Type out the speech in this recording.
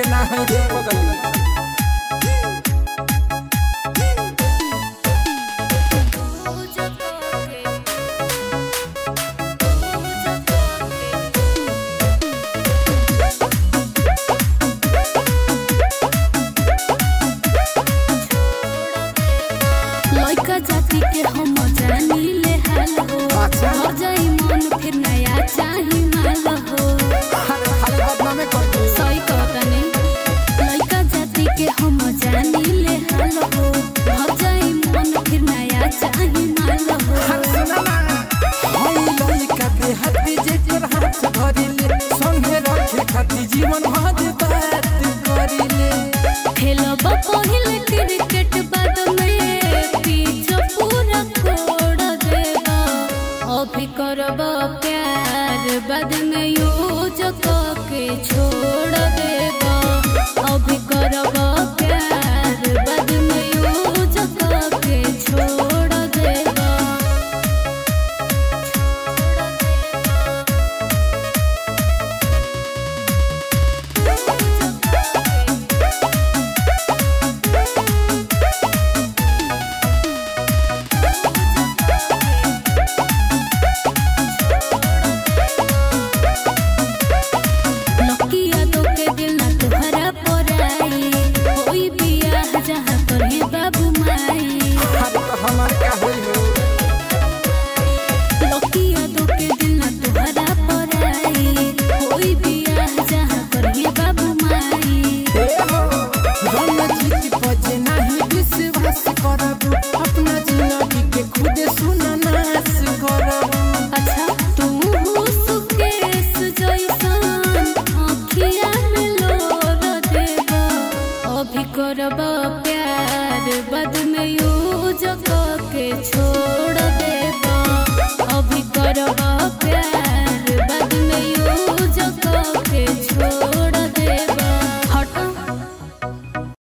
के ना है रे पगली। लइका जाति के हम जानी ले हाल हो, हो जाई मन फिर नया चाही माल हो। सही कहतनी लइका जाति के हम जानी ले हाल हो, हो जाई मन फिर नया चाही माल हो। लइका के हाथी जेकर हाथ धरिले संगे रखे खाती जीवन भाद बात करिले। खेलब पहिले क्रिकेट बाद में पिच पूरा छोड़ देबा, अभी करब प्यार बाद में यूज के छोड़ देबा, अभी करब प्यार बाद में यूज के छोड़ देबा। बाबू माई हमार क्या होई हो लकिया दो के दिल ना तुहरा पर आई, कोई बियाह जहां करिए बाबू माई। रन जीत पजे नहीं विश्वास करब, अपना जिंदगी के खुद सुना नाश करब। अच्छा तू सुकेश जैसन आँखिया में लोर देबा, अभी करब